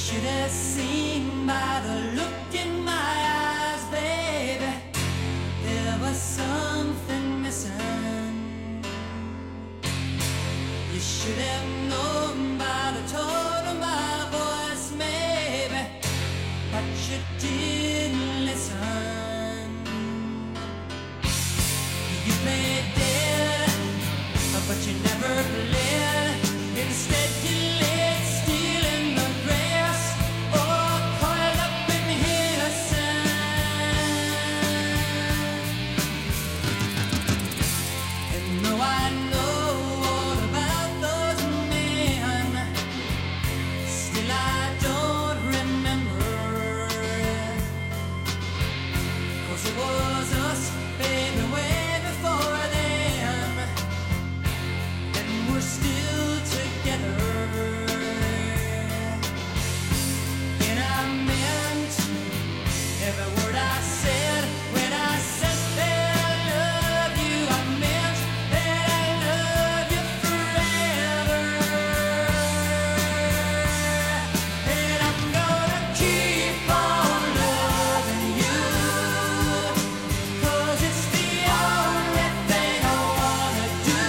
should have seen by the look in my eyes, baby, there was something missing. You should have known by the tone of my voice, maybe, but you didn't listen. You played dead, but you never played. Instead you laid still in the grass, or coiled up in innocence. And though I know all about those men, still I don't remember. 'Cause it was us, baby, way before them, and we're still together. And I meant every word I said when I said that I love you. I meant that I love you forever. And I'm gonna keep on loving you, 'cause it's the only thing I wanna do.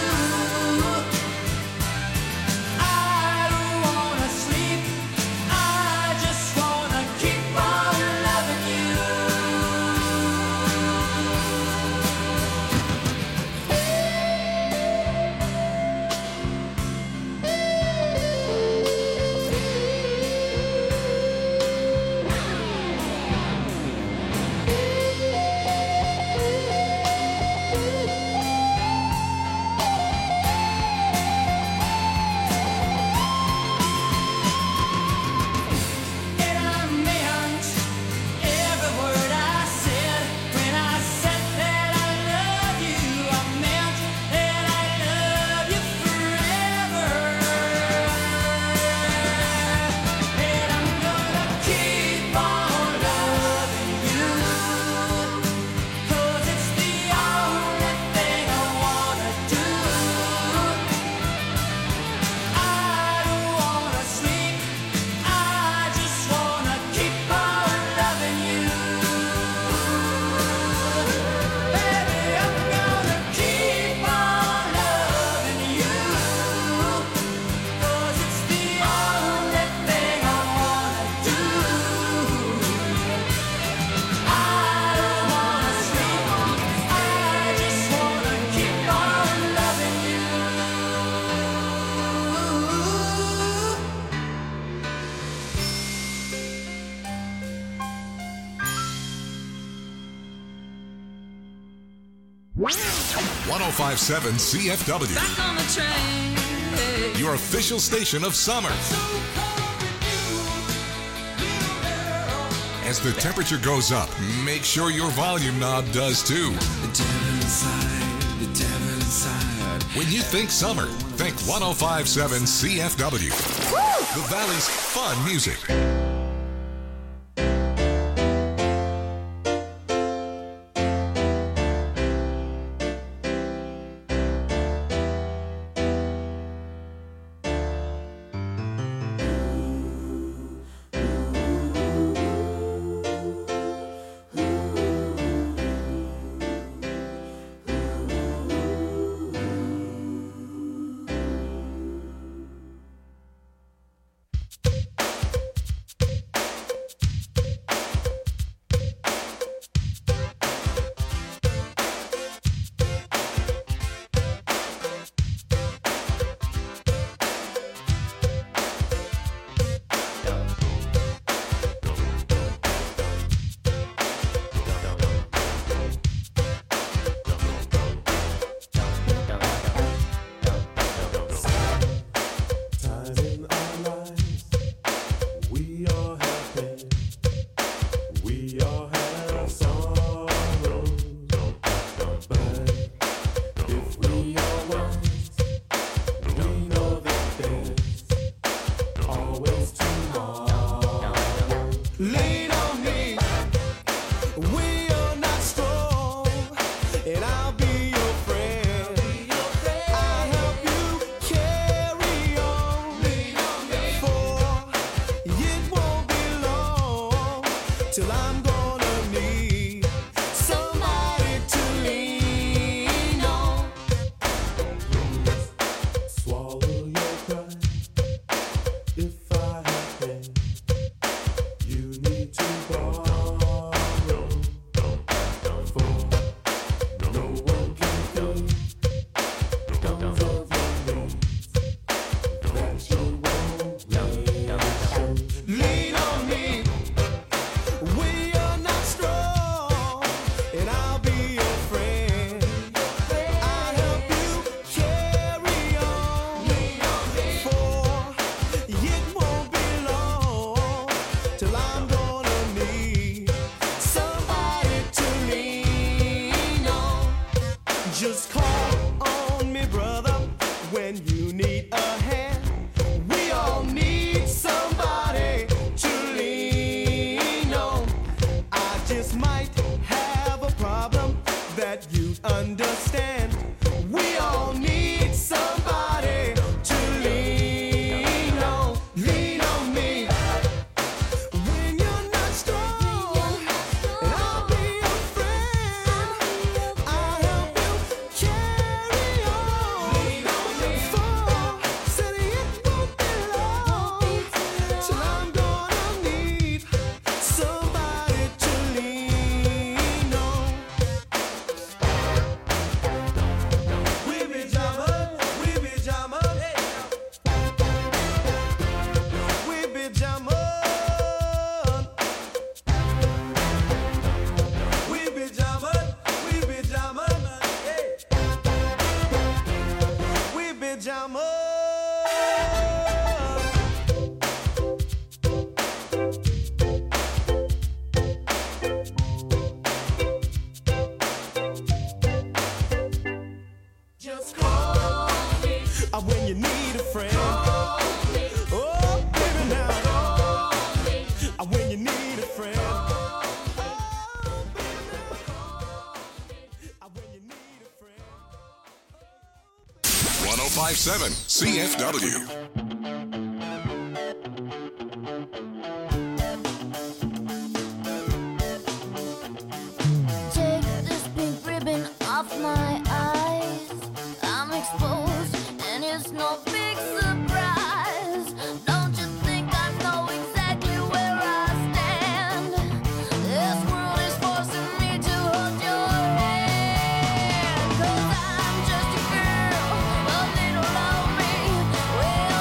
I don't wanna sleep, I just wanna keep on loving you. And I meant every word I said when I said that I love you. I meant that I love you forever. And I'm gonna keep on loving you, 'cause it's the only thing I wanna do. I don't wanna sleep, I just wanna keep on loving you. Baby, I'm gonna keep on loving you, 'cause it's the only thing I wanna do. I don't wanna sleep, I just wanna keep on loving you. .1057 CFW, Back on the train. Hey. your official station of summer. As the temperature goes up, make sure your volume knob does too. The devil inside, the devil inside. When you think summer, think 1057 CFW. The Valley's fun music. Just call on me, brother, when you need a hand. We all need somebody to lean on. I just might have a problem that you'd understand. We all need somebody to lean on. Lean on me when you're not strong, and I'll be your friend. I'll help you carry on. Lean on me. For said it won't be long till I'm gonna need somebody to lean on. We be jamming, we be jamming, we be jamming, we be jamming, we be jamming, we be jamming. Just call me when you need a friend. Oh, baby, now. When you need a friend. When you need a friend. 1057 CFW. Take this pink ribbon off my eyes. I'm exposed, and it's no big surprise. Don't you think I know exactly where I stand? This world is forcing me to hold your hand. 'Cause I'm just a girl, a little lonely. Well,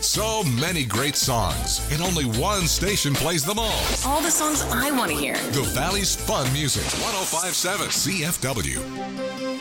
So many great songs, and only one station plays them all. All the songs I want to hear. The Valley's fun music. 105.7 CFW.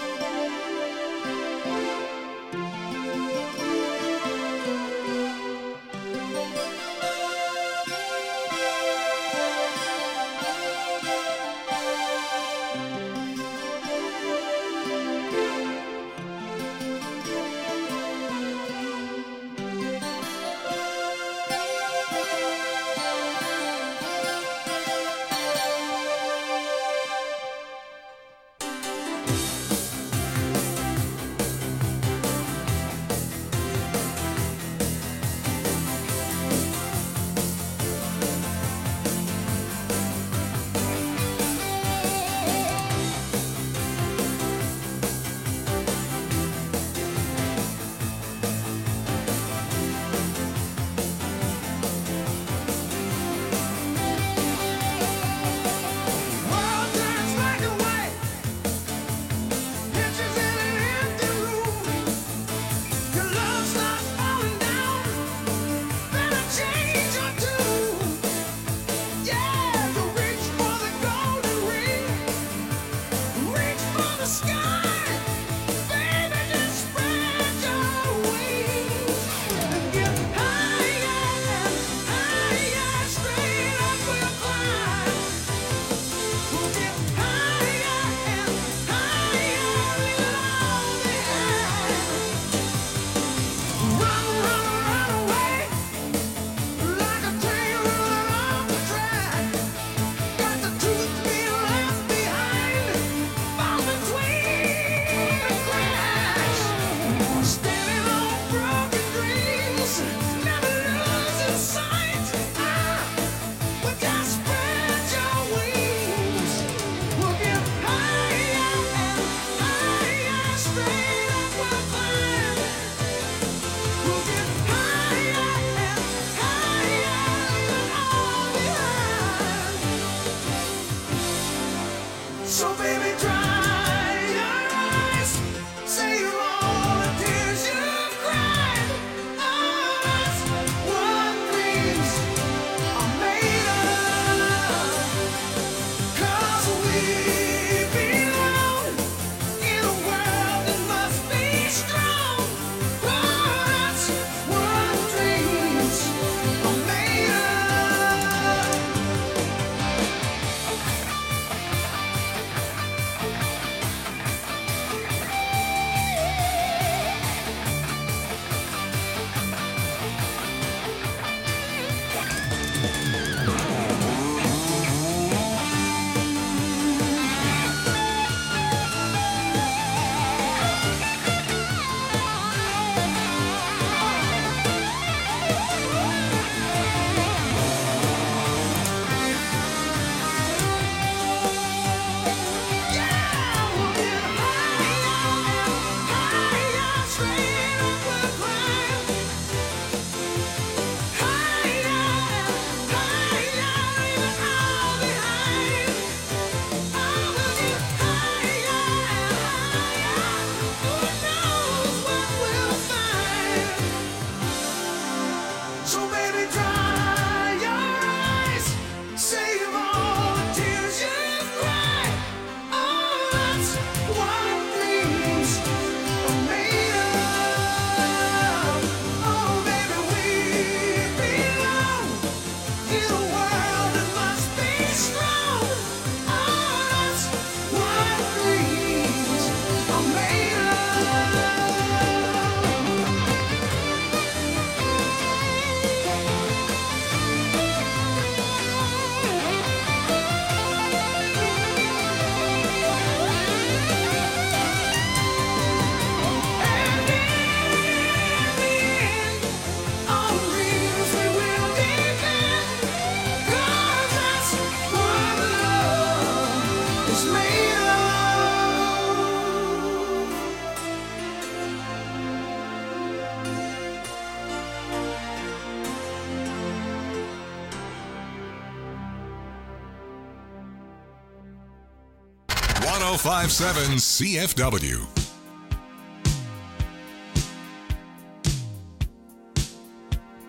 .105.7 CFW.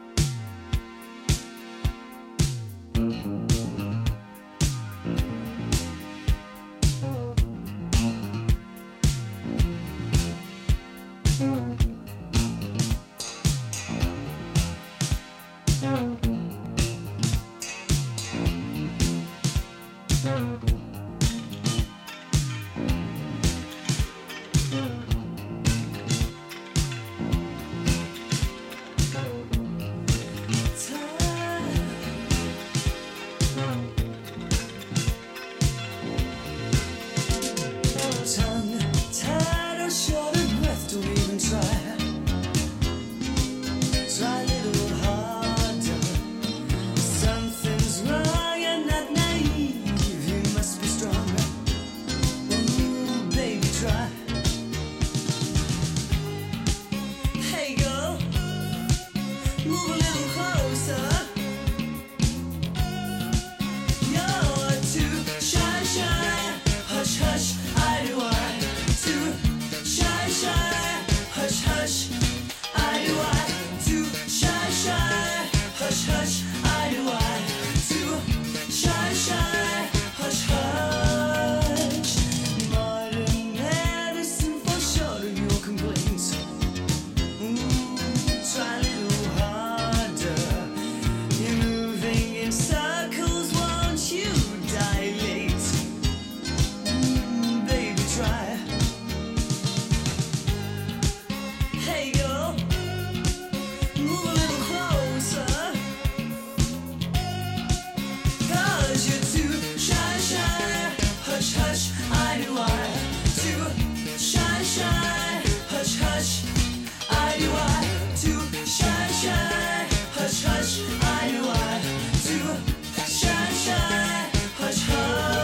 shine, hush, hush. I do I to shine, shine, hush, hush. I do I to shine, shine, hush, hush.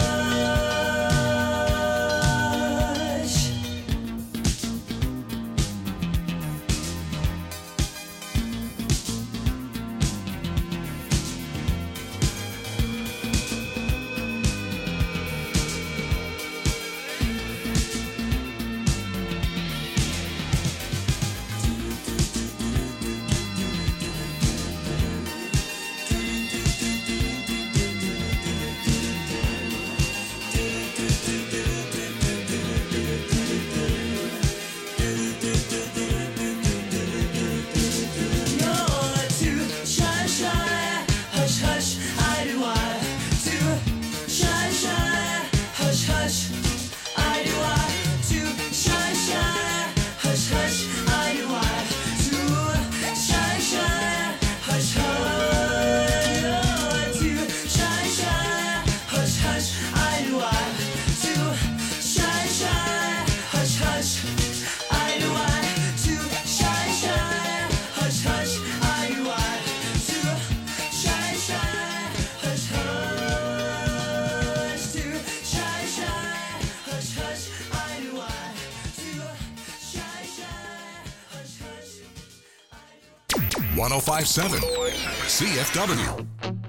1057 CFW.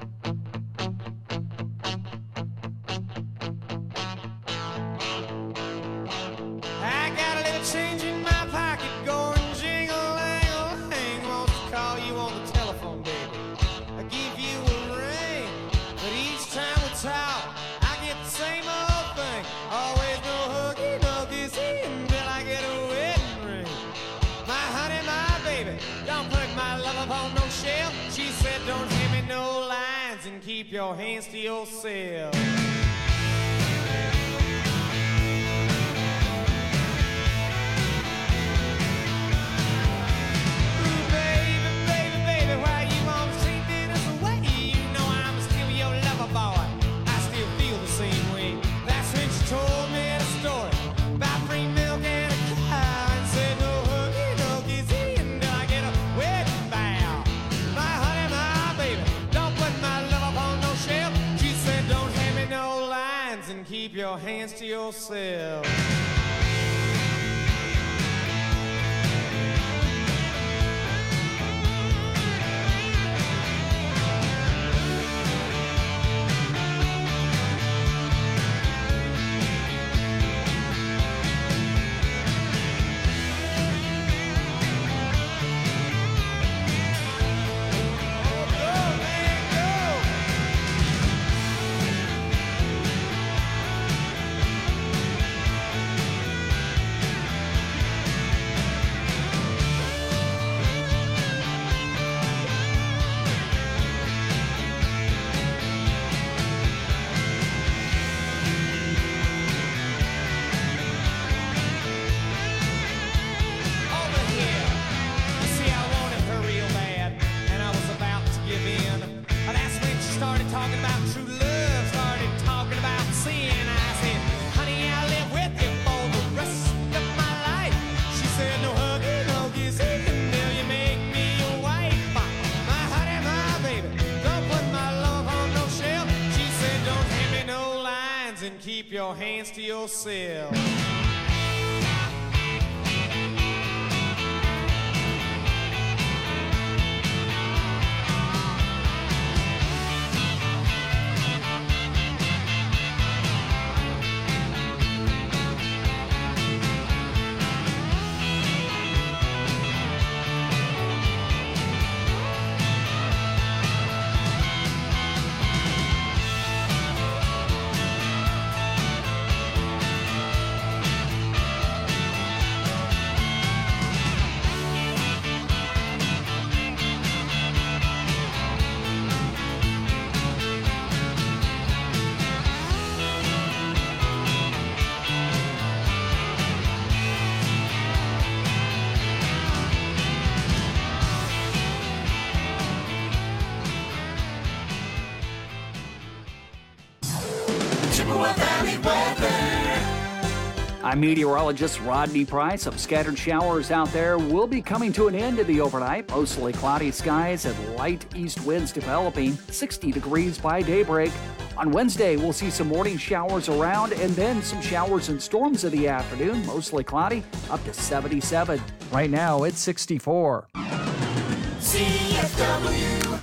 I got a little change in my pocket going jingle-lang-a-lang. Wants to call you on the telephone, baby. I give you a ring, but each time we talk, I get the same old thing. Always no huggy, no kissy until I get a wedding ring. My honey, my baby, don't put my love upon no shelf. She said don't hand me no lines and keep your hands to yourself. Keep your hands to yourself. Keep your hands to yourself. I'm meteorologist Rodney Price. Some scattered showers out there will be coming to an end in the overnight. Mostly cloudy skies and light east winds developing, 60 degrees by daybreak. On Wednesday, we'll see some morning showers around and then some showers and storms in the afternoon. Mostly cloudy, up to 77. Right now, it's 64. CFW.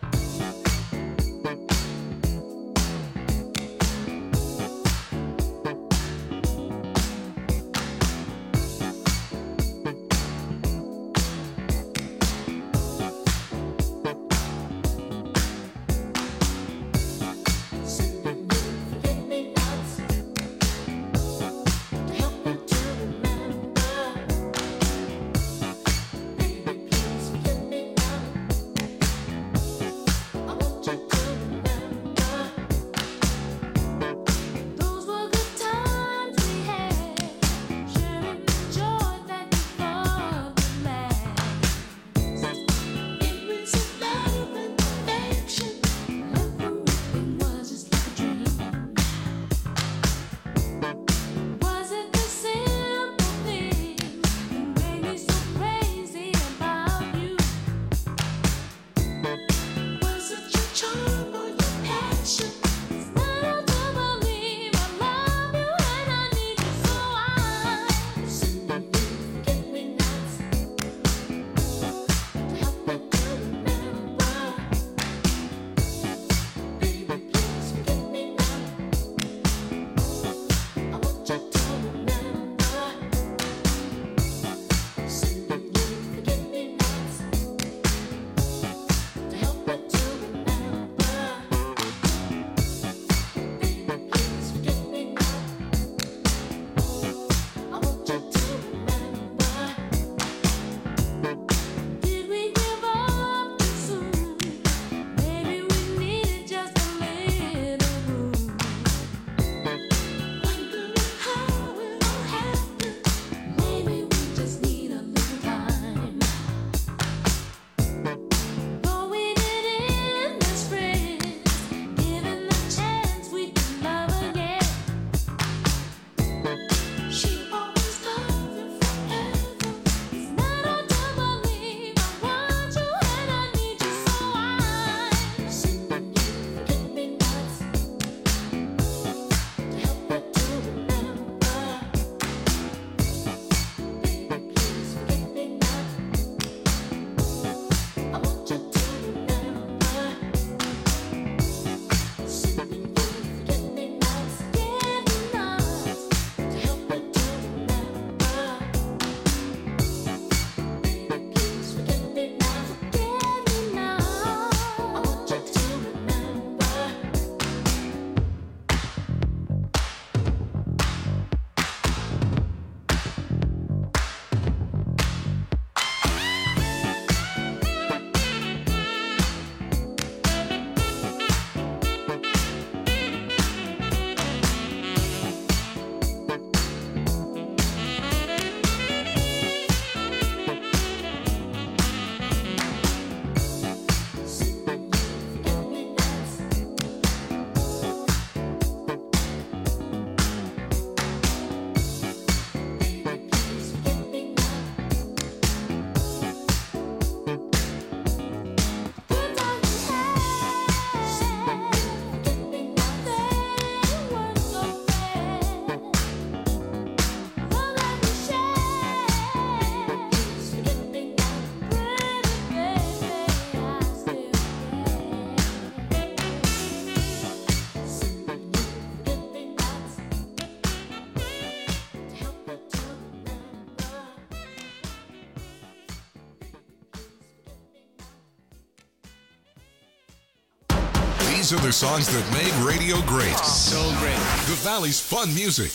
These are the songs that made radio great. So great. The Valley's fun music.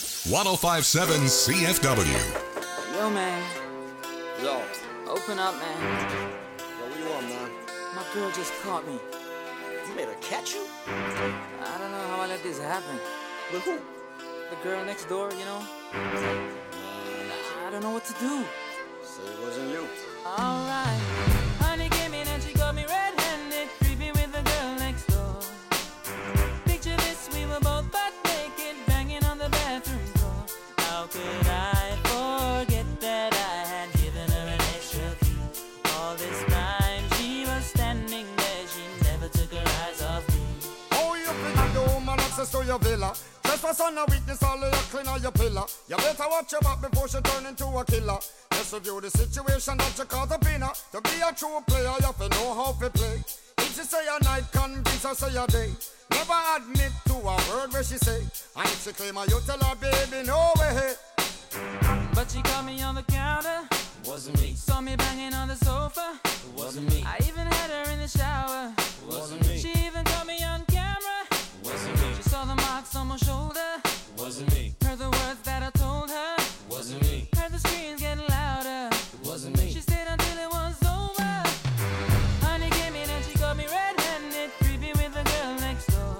105.7 CFW. Yo, man. Yo. Open up, man. Yo, what do you want, man? My girl just caught me. You made her catch you? I don't know how I let this happen. With who? The girl next door, you know? I don't know what to do. Say it wasn't you. Alright. Honey came in and she got me red-handed, creepy with the girl next door. Picture this, we were both butt naked, banging on the bathroom door. How could a son of weakness, all of you clean on your pillar. You better watch your back before she turn into a killer. Just review the situation that you call the winner. To be a true player, you have to know how to play. If she say a night, convince her say a day. Never admit to a word where she say. And if she claim her, you tell her, baby, no way. But she caught me on the counter. Wasn't me. Saw me banging on the sofa. Wasn't me. I even had her in the shower. Wasn't me. She even caught me on camera. Wasn't me. She saw the marks on my shoulder. Wasn't me. Heard the words that I told her. Wasn't me. Heard the screams getting louder. Wasn't me. She stayed until it was over. Honey came in and she got me red-handed, creepy with the girl next door.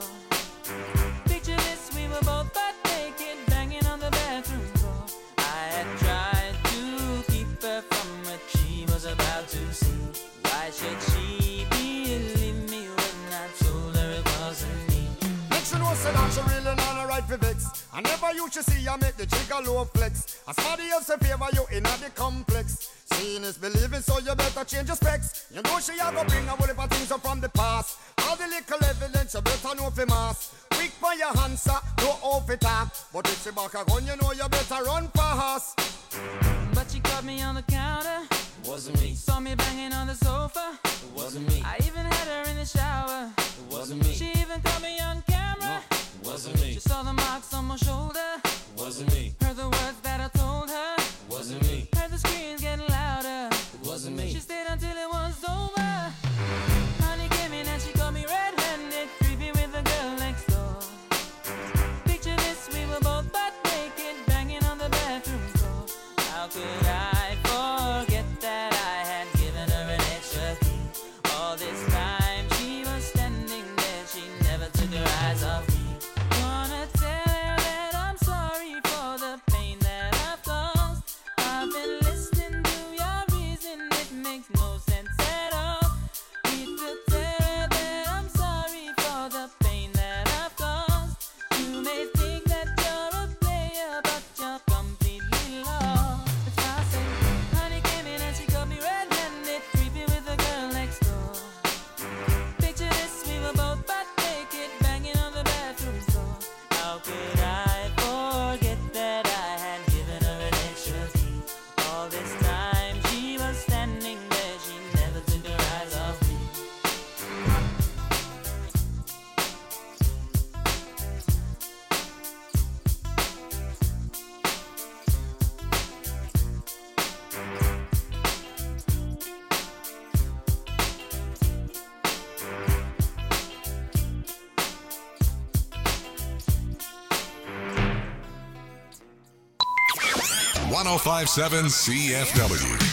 Picture this, we were both butt naked, banging on the bathroom floor. I had tried to keep her from what she was about to see. Why should she believe me when I told her it wasn't me? Next you know say that she really not a right for vex. I never used to see you make the jigger low flex. As somebody else in favor you in the complex. Seeing is believing, so you better change your specs. You know she a go bring a whole heap of things up from the past. All the little evidence you better know for mass. Quick for your answer, no off it talk. But if she back a gun, you know you better run fast. But she caught me on the counter. Wasn't me. Saw me banging on the sofa. Wasn't me. I even had her in the shower. Wasn't me. She even caught me on camera. Wasn't me. She saw the marks on my shoulder. Wasn't me. Heard the words that I told her. Wasn't me. Heard the screams getting louder. Wasn't me. She stayed until it was over. Honey came in and she got me red-handed, creepy with the girl next door. Picture this, we were both butt naked, banging on the bathroom floor. How could I forget that I had given her an extra key? All this time she was standing there, she never took her eyes off me. Wanna tell her that I'm sorry for the pain that I've caused. I've been listening to your reason, it makes no sense at all. Need to tell her that I'm sorry for the pain that I've caused. You may think that you're a player, but you're completely lost. That's why I say, honey came in and she got me red-handed, creepy with the girl next door. Picture this, we were both butt naked, banging on the bathroom floor. How could I forget that I had given her an extra key? All this time she was standing there, she never took her eyes off me. 1057 CFW.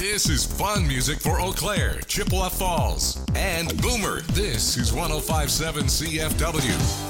This is fun music for Eau Claire, Chippewa Falls, and Boomer. This is 105.7 CFW.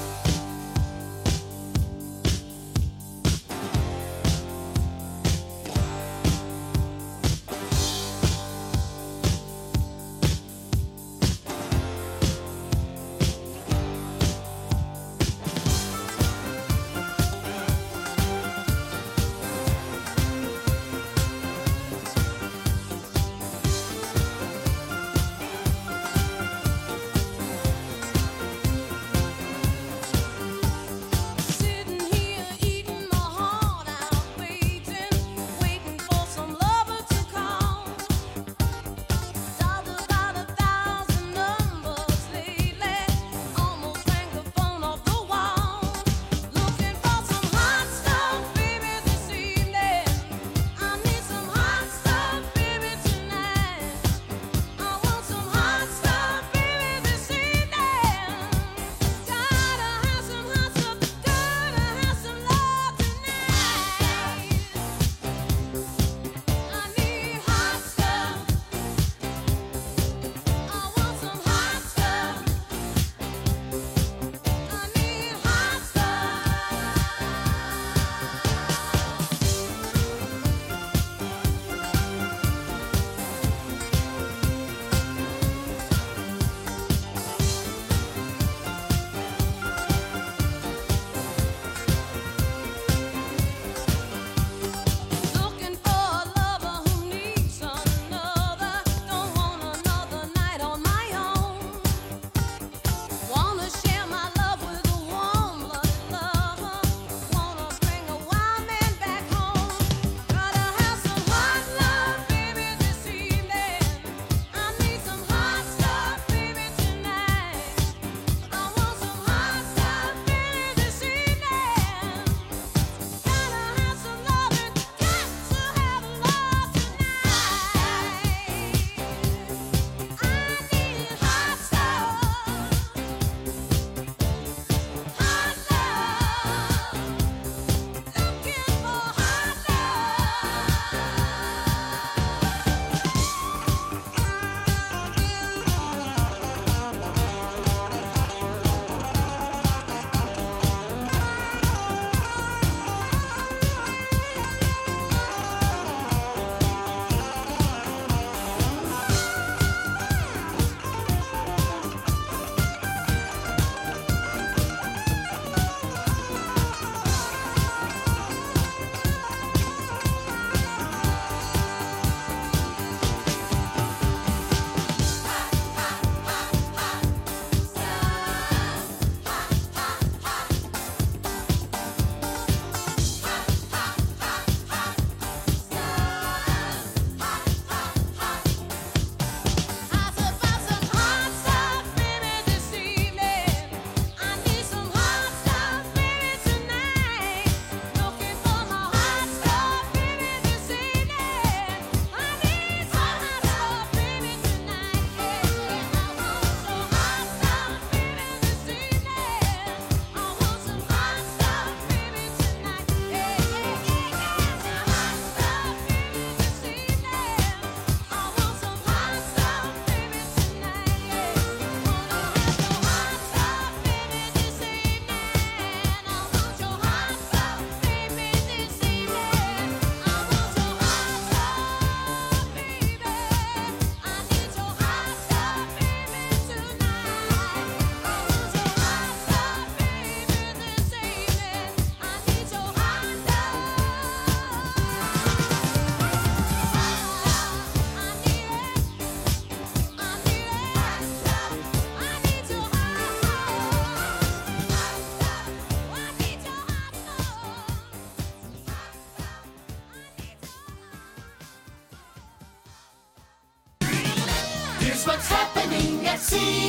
Here's what's happening at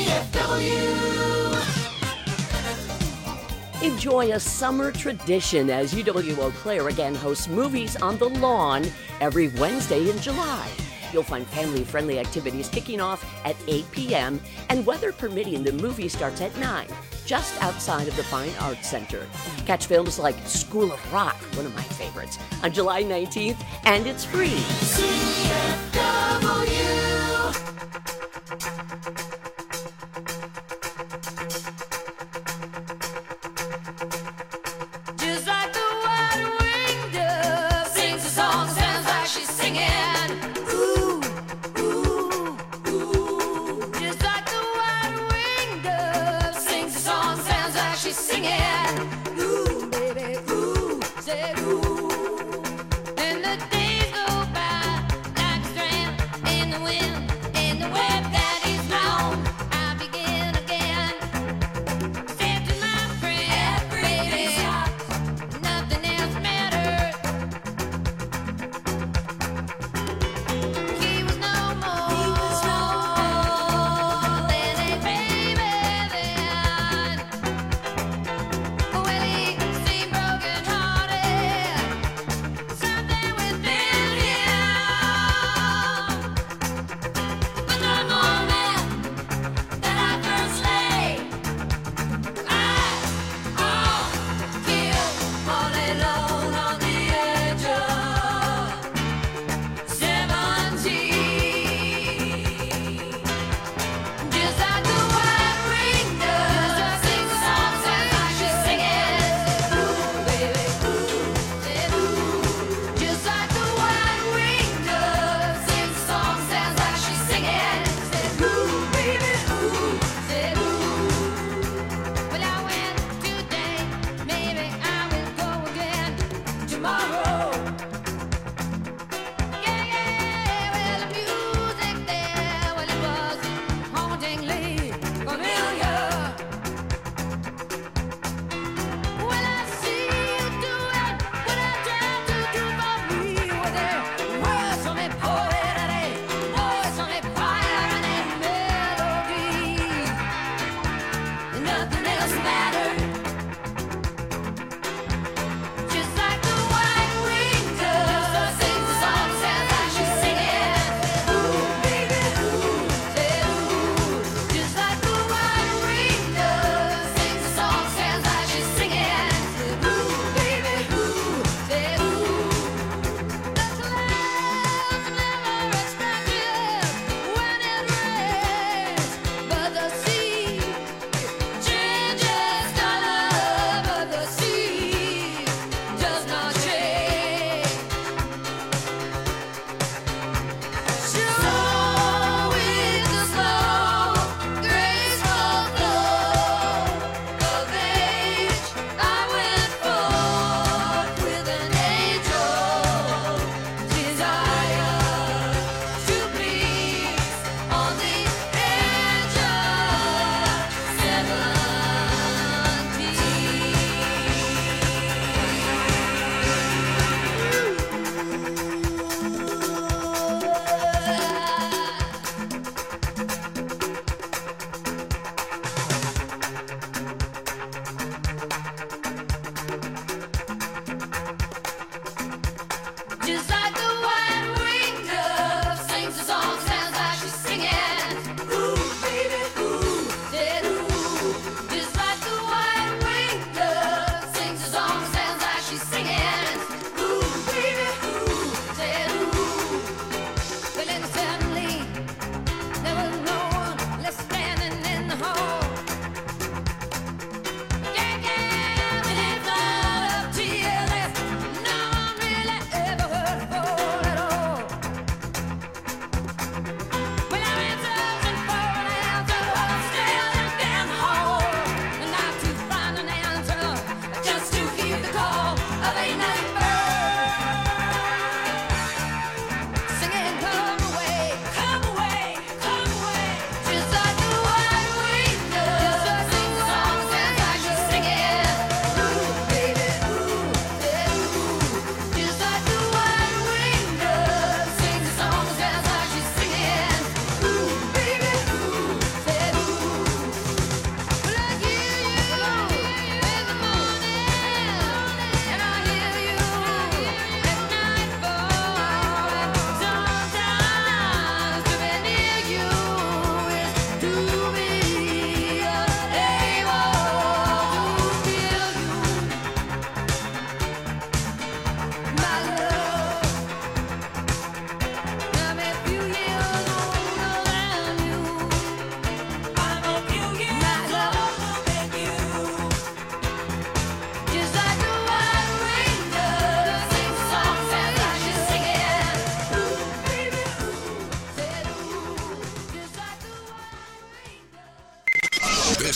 CFW. Enjoy a summer tradition as UW Eau Claire again hosts Movies on the Lawn every Wednesday in July. You'll find family-friendly activities kicking off at 8 p.m. and weather permitting, the movie starts at 9, just outside of the Fine Arts Center. Catch films like School of Rock, one of my favorites, on July 19th, and it's free. CFW. Just like the white-winged dove sings a song, sounds like she's singing. Ooh, ooh, ooh. Just like the white-winged dove sings a song, sounds like she's singing. Ooh, baby, ooh, say ooh. And the days go by like a strand in the wind, in the web that is blown. I begin again. Said to my friend, baby, nothing else matters. He was no more than a baby then. When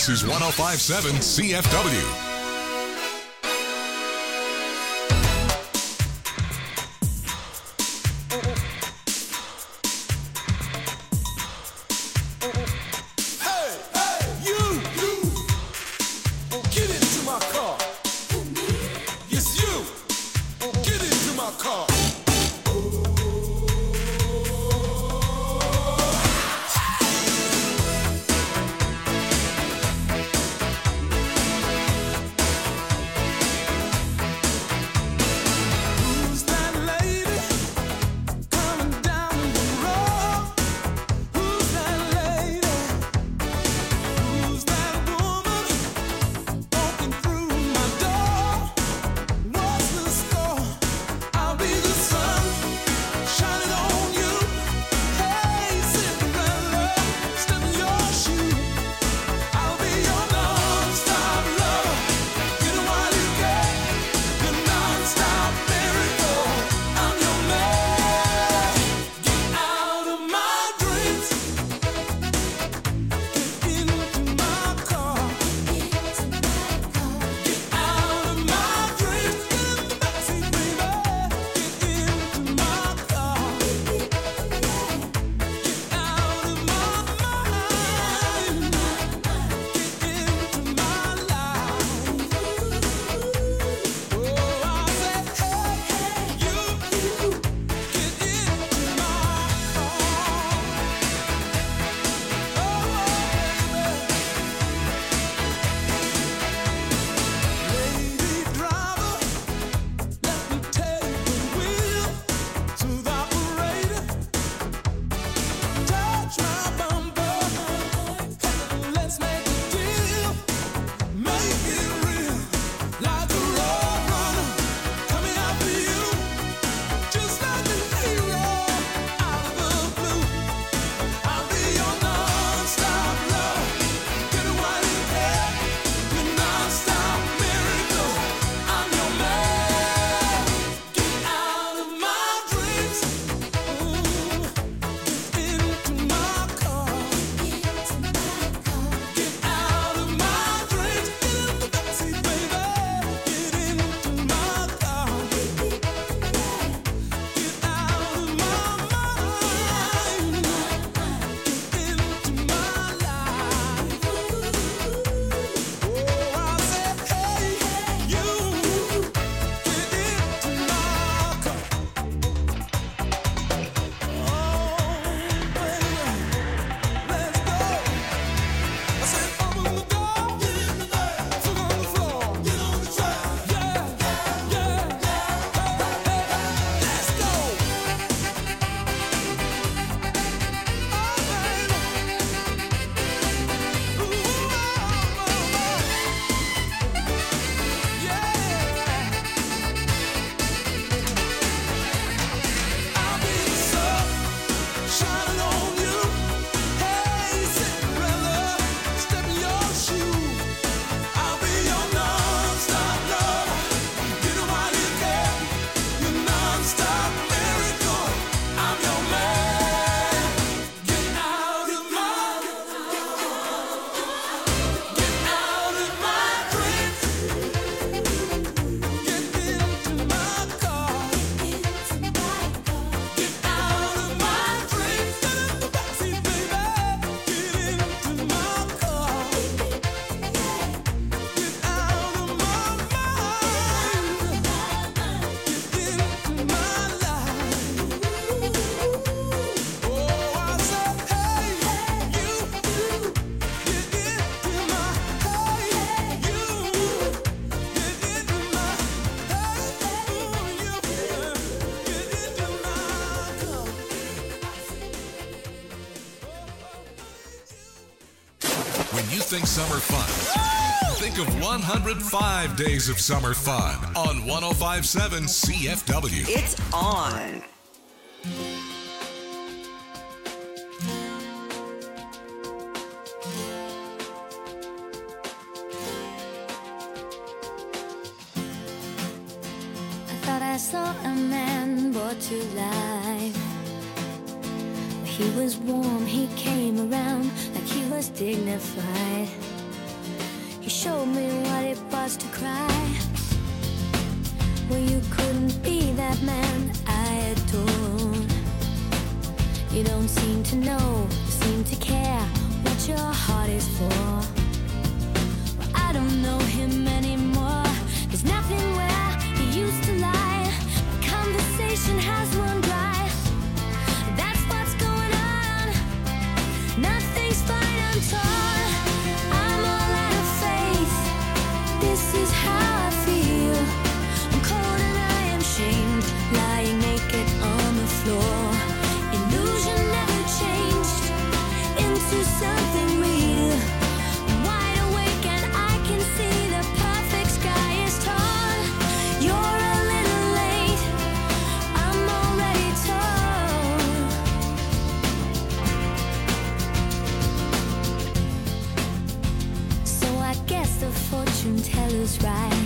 This is 105.7 CFW. When you think summer fun, think of 105 days of summer fun on 105.7 CFW. It's on. I thought I saw a man brought to life. He was warm, he came around like he was dignified. starts to cry. Well, you couldn't be that man I adored. You don't seem to know, seem to care what your heart is for. Well, I don't know him anymore. There's nothing where he used to lie. The conversation has run dry. That's what's going on. Nothing's fine, I'm torn. I'm all out of faith. This is how I feel. I'm cold and I am shamed, lying naked on the floor. Illusion never changed into something real. I'm wide awake and I can see the perfect sky is torn. You're a little late, I'm already torn. So I guess the fortune teller's right.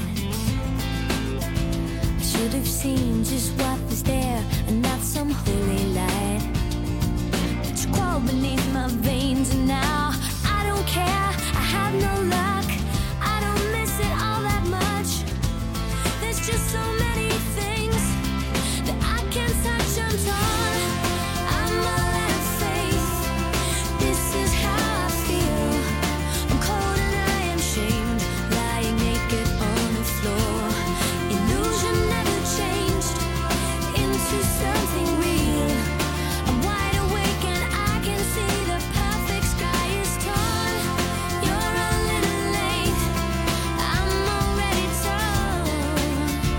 I should have seen just what was there and not some holy light. It's crawled beneath my veins and now I don't care. I have no luck. I don't miss it all that much. There's just so many things that I can't touch. I'm torn. I'm all out of faith. This is how I feel. I'm cold and I am shamed, lying naked on the floor. Illusion never changed into something real. I'm wide awake and I can see the perfect sky is torn. You're a little late, I'm already torn.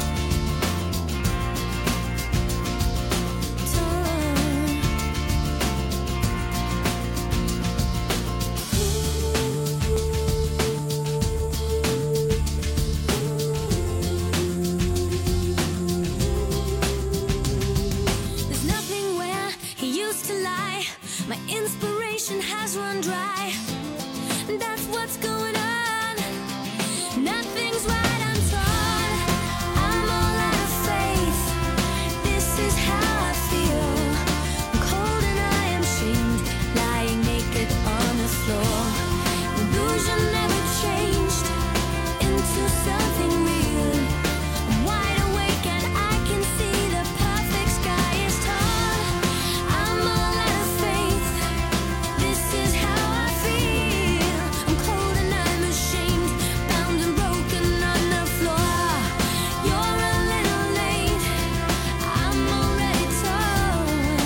There's nothing where he used to lie. My inspiration has run dry. That's what's going on. Nothing's right, I'm torn. I'm all out of faith. This is how I feel. I'm cold and I am shamed, lying naked on the floor. Illusion never changed into something real. I'm wide awake and I can see the perfect sky is torn. I'm all out of faith. This is how I feel. I'm cold and I'm ashamed, bound and broken on the floor. You're a little late, I'm already torn.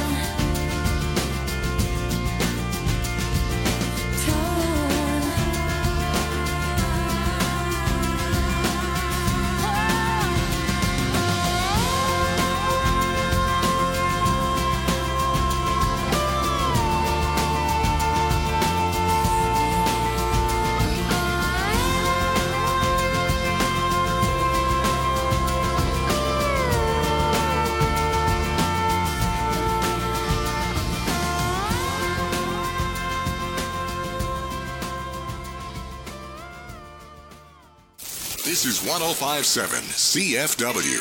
This is 1057 CFW.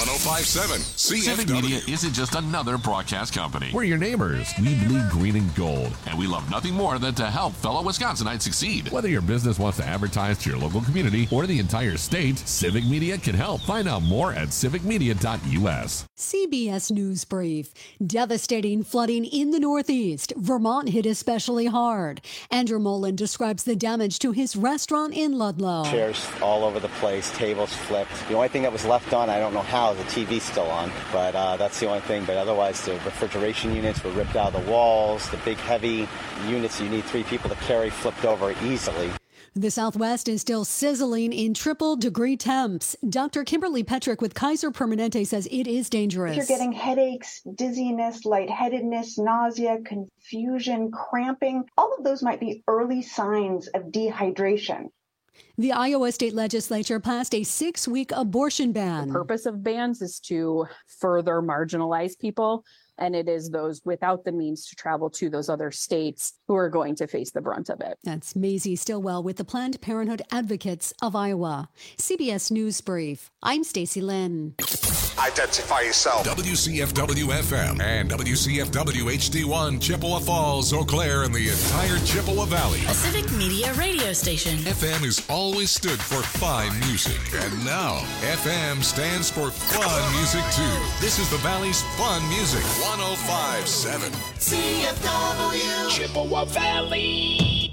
1057 Civic CFW. Media isn't just another broadcast company. We're your neighbors. We bleed green and gold. And we love nothing more than to help fellow Wisconsinites succeed. Whether your business wants to advertise to your local community or the entire state, Civic Media can help. Find out more at civicmedia.us. CBS News Brief. Devastating flooding in the Northeast. Vermont hit especially hard. Andrew Mullen describes the damage to his restaurant in Ludlow. Chairs all over the place, tables flipped. The only thing that was left on, I don't know how, the TV's still on, but that's the only thing. But otherwise, the refrigeration units were ripped out of the walls. The big, heavy units you need 3 people to carry flipped over easily. The Southwest is still sizzling in triple-degree temps. Dr. Kimberly Petrick with Kaiser Permanente says it is dangerous. If you're getting headaches, dizziness, lightheadedness, nausea, confusion, cramping, all of those might be early signs of dehydration. The Iowa State Legislature passed a 6-week abortion ban. The purpose of bans is to further marginalize people, and it is those without the means to travel to those other states who are going to face the brunt of it. That's Maisie Stillwell with the Planned Parenthood Advocates of Iowa. CBS News Brief. I'm Stacey Lynn. Identify yourself. WCFW-FM and WCFW HD1, Chippewa Falls, Eau Claire, and the entire Chippewa Valley. A Civic Media radio station. FM has always stood for fine music, and now FM stands for fun music too. This is the Valley's fun music. 1057 CFW Chippewa Valley.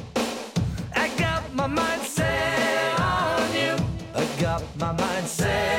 I got my mind set on you. I got my mind set